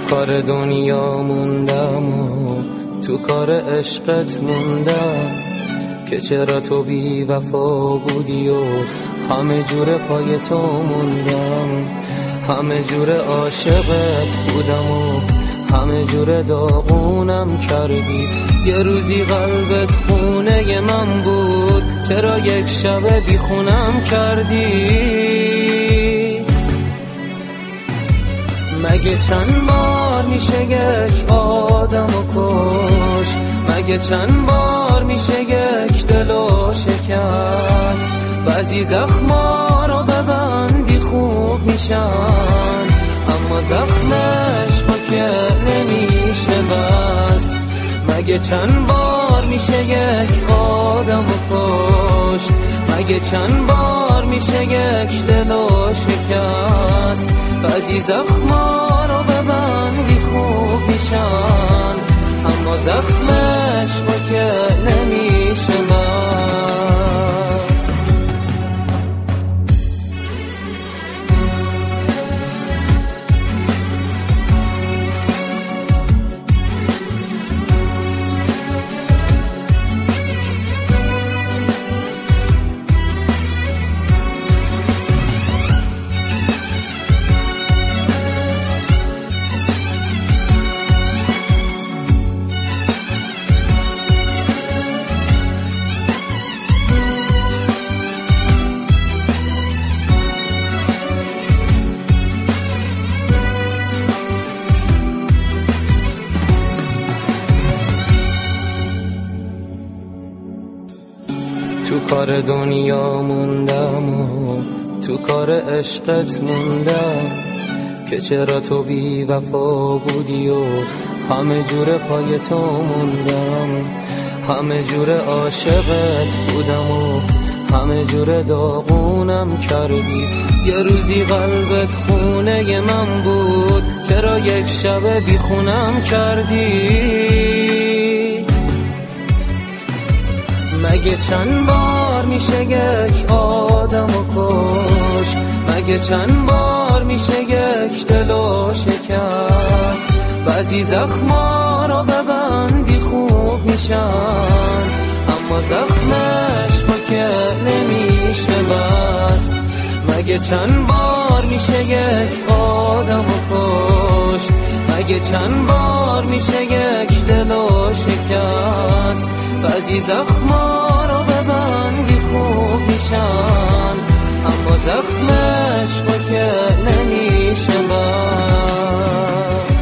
کار دنیا موندم و تو کار عشقت موندم که چرا تو بی وفا بودی و همه جور پای تو موندم، همه جور عاشقت بودم و همه جور داغونم کردی. یه روزی قلبت خونه من بود، چرا یک شب بی خونم کردی؟ مگه چند بار میشه یک آدمو کش؟ مگه چند بار میشه یک دلو شکست؟ بعضی زخما رو ببندی خوب میشن، اما زخمش ما که نمیشه بست. مگه چند بار میشه یک آدمو کشت؟ مگه چند بار میشه یک دلو شکست؟ بعضی زخما رو ببندی خوب میشن، اما زخمش ما که نمیشه بست. تو کار دنیا موندم و تو کار عشقت موندم که چرا تو بی وفا بودی و همه جور پای تو موندم، همه جور عاشقت بودم و همه جور داغونم کردی. یه روزی قلبت خونه من بود، چرا یک شب بی خونم کردی؟ مگه چند بار میشه یک آدمو کشت؟ مگه چند بار میشه یک دلو شکست؟ بعضی زخما رو ببندی خوب میشن، اما زخمش ما که نمیشه بست. مگه چند بار میشه یک آدمو کشت؟ مگه چند بار میشه یک دلو شکست؟ بعضی زخما رو ببندی خوب میشن، اما زخمش ما که نمیشه بست.